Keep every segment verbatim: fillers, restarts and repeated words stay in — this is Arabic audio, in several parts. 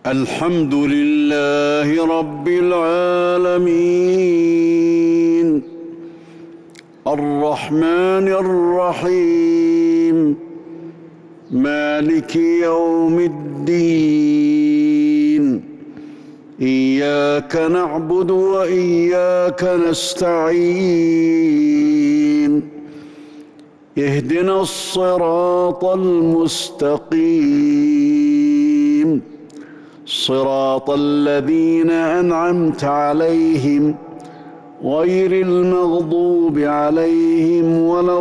الحمد لله رب العالمين الرحمن الرحيم مالك يوم الدين إياك نعبد وإياك نستعين اهدنا الصراط المستقيم صراط الذين أنعمت عليهم غير المغضوب عليهم ولا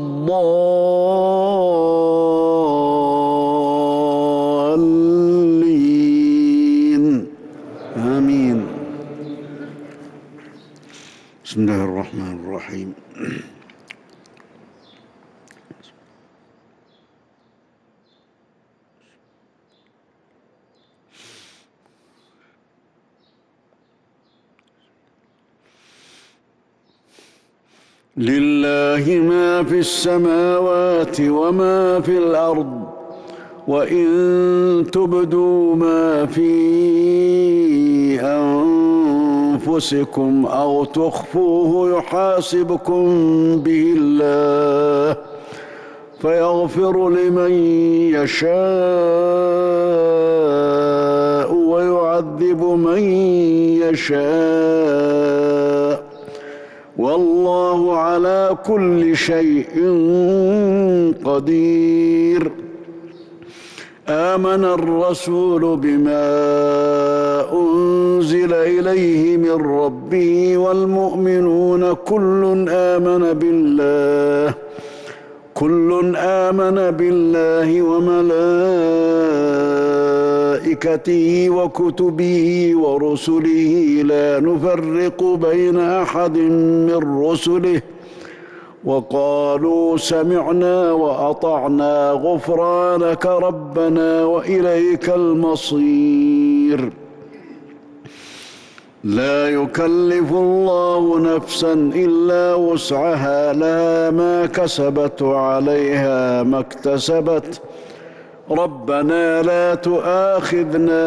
الضالين آمين. بسم الله الرحمن الرحيم. لله ما في السماوات وما في الأرض وإن تبدوا ما في أنفسكم أو تخفوه يحاسبكم به الله فيغفر لمن يشاء ويعذب من يشاء والله على كل شيء قدير. آمن الرسول بما أنزل إليه من ربه والمؤمنون كل آمن بالله كل آمن بالله وملائكته وكتبه ورسله لا نفرق بين أحد من رسله وقالوا سمعنا وأطعنا غفرانك ربنا وإليك المصير. لا يكلف الله نفسا إلا وسعها لها ما كسبت وعليها ما اكتسبت ربنا لا تؤاخذنا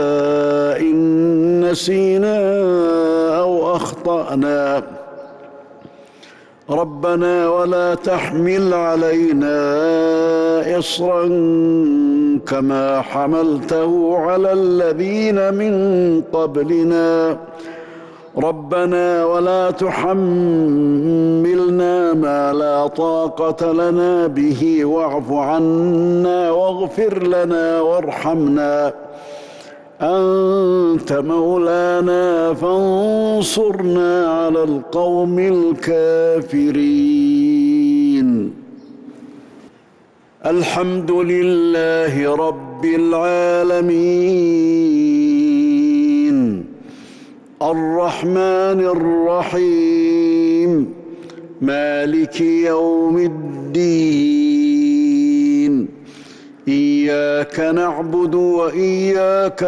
إن نسينا أو أخطأنا ربنا ولا تحمل علينا إصرا كما حملته على الذين من قبلنا ربنا ولا تحملنا ما لا طاقة لنا به واعف عنا واغفر لنا وارحمنا أنت مولانا فانصرنا على القوم الكافرين. الحمد لله رب العالمين الرحمن الرحيم مالك يوم الدين إياك نعبد وإياك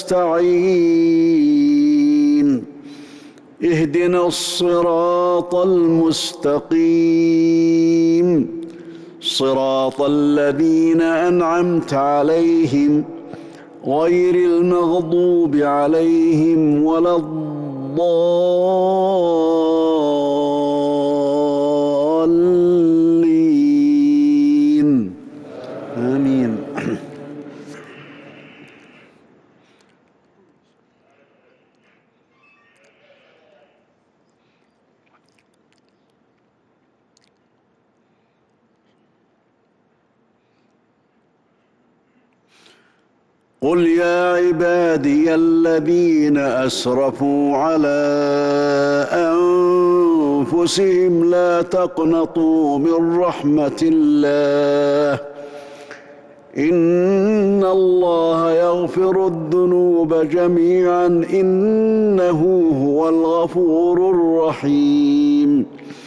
نستعين اهدنا الصراط المستقيم صراط الذين أنعمت عليهم غير المغضوب عليهم ولا الضالين آمين. قل يا عبادي الذين أسرفوا على أنفسهم لا تقنطوا من رحمة الله إن الله يغفر الذنوب جميعا إنه هو الغفور الرحيم.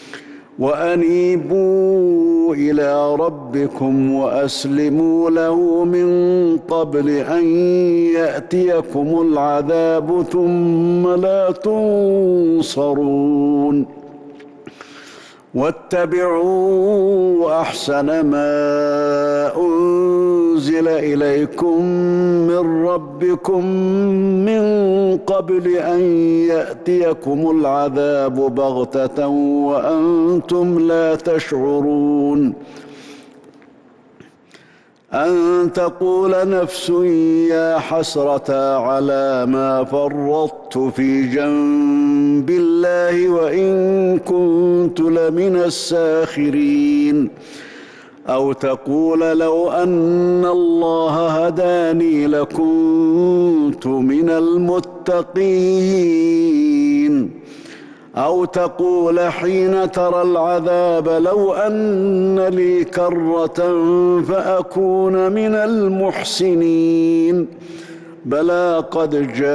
وأنيبوا إلى ربكم وأسلموا له من قبل أن يأتيكم العذاب ثم لا تنصرون واتبعوا أحسن ما أنزل إليكم من ربكم من قبل أن يأتيكم العذاب بغتة وأنتم لا تشعرون أن تقول نفس يا حسرة على ما فرطت في جنب الله وإن كنت لمن الساخرين أو تقول لو أن الله هداني لكنت من المتقين أو تقول حين ترى العذاب لو أن لي كرة فأكون من المحسنين بلى قد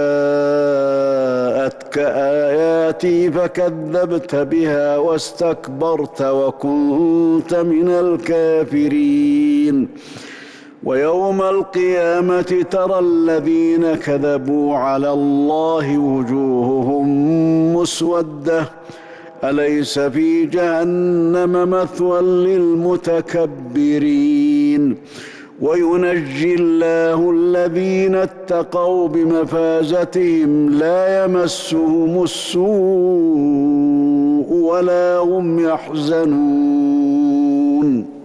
جاءتك آياتي فكذبت بها واستكبرت وكنت من الكافرين ويوم القيامة ترى الذين كذبوا على الله وجوههم مسودة أليس في جهنم مثوى للمتكبرين وينجي الله الذين اتقوا بمفازتهم لا يمسهم السوء ولا هم يحزنون